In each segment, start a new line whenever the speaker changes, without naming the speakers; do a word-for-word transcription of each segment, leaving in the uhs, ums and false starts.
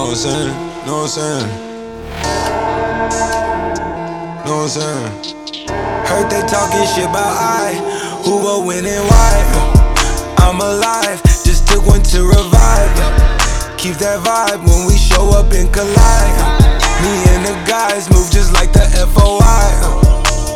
Know what I'm saying? Know what I'm saying? Know what I'm saying?
Heard they talking shit about I, who will win and why. I'm alive, just took one to revive. Keep that vibe when we show up and collide. Me and the guys move just like the F O I.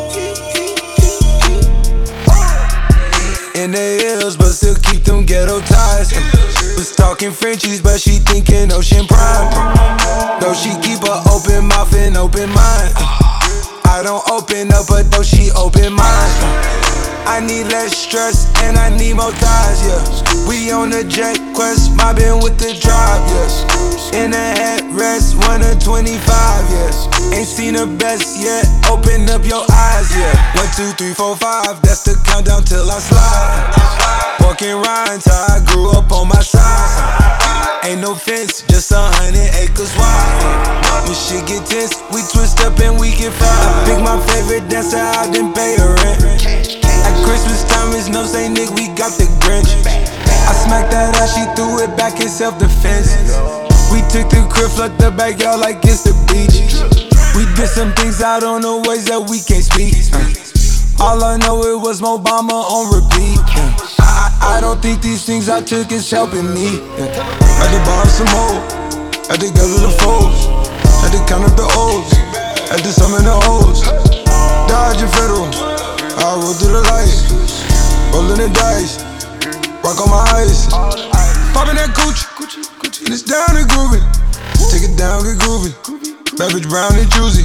In the hills, but still keep them ghetto ties. Was talking Frenchies, but she thinking Ocean Prime. Though she keep an open mouth and open mind. I don't open up, but though she open mind. I need less stress and I need more thighs, yeah. We on a jet quest, mobbing with the drive, yeah. In a headrest, one of twenty-five, yeah. Ain't seen the best yet, open up your eyes, yeah. One, two, three, four, five, that's the countdown till I slide. Walking rhymes, how I grew up on my side. Ain't no fence, just a hundred acres wide. When shit get tense, we twist up and we get fried. I pick my favorite dancer out, then pay her rent. At Christmas time, it's no say, nigga, we got the Grinch. I smacked that ass, she threw it back in self-defense. We took the crib, flooded the backyard like it's the beach. We did some things out on the ways that we can't speak. All I know, it was Obama on repeat. I, I don't think these things I took is helping me. Had to borrow some more, had to go to the foes, had to count up the O's, had to summon the O's. Dodge and federal, I roll through the light, rolling the dice, rock on my ice, popping that Gucci, and it's down and groovy. Take it down, get groovy. Bad bitch brown and juicy.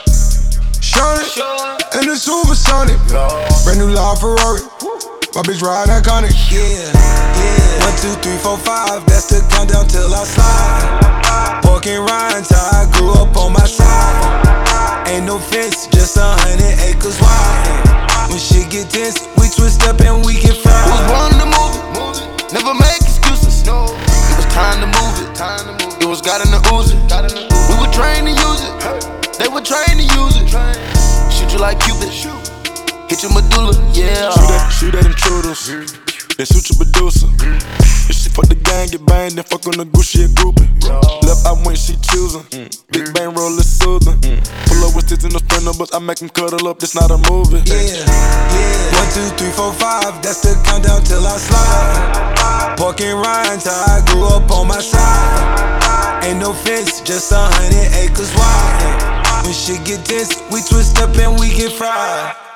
Shine it, and the supersonic. Brand new law Ferrari. My bitch ride iconic. Yeah, yeah. One, two, three, four, five. That's the countdown till I slide. Pork and rinds, how I grew up on my side. Ain't no fence, just a hundred acres wide. When shit get tense, we twist up and we get fried.
Was born to move it, never make excuses. It was time to move it. It was God in the Uzi. We were trained to use it. They were trained to use it. Shoot you like Cupid. Hit your medulla, yeah.
Shoot at, shoot at intruders. Then shoot your producer. If she fuck the gang, get banged, then fuck on the Gucci, a groupie. Left out when she choosing. Big bang roll is soothing. Pull up with sticks in the sprinter, but I make them cuddle up, this not a movie.
Yeah, yeah. One, two, three, four, five. That's the countdown till I slide. Pork and rinds, how I grew up on my side. Ain't no fence, just a hundred acres wide. When shit get tense, we twist up and we get fried.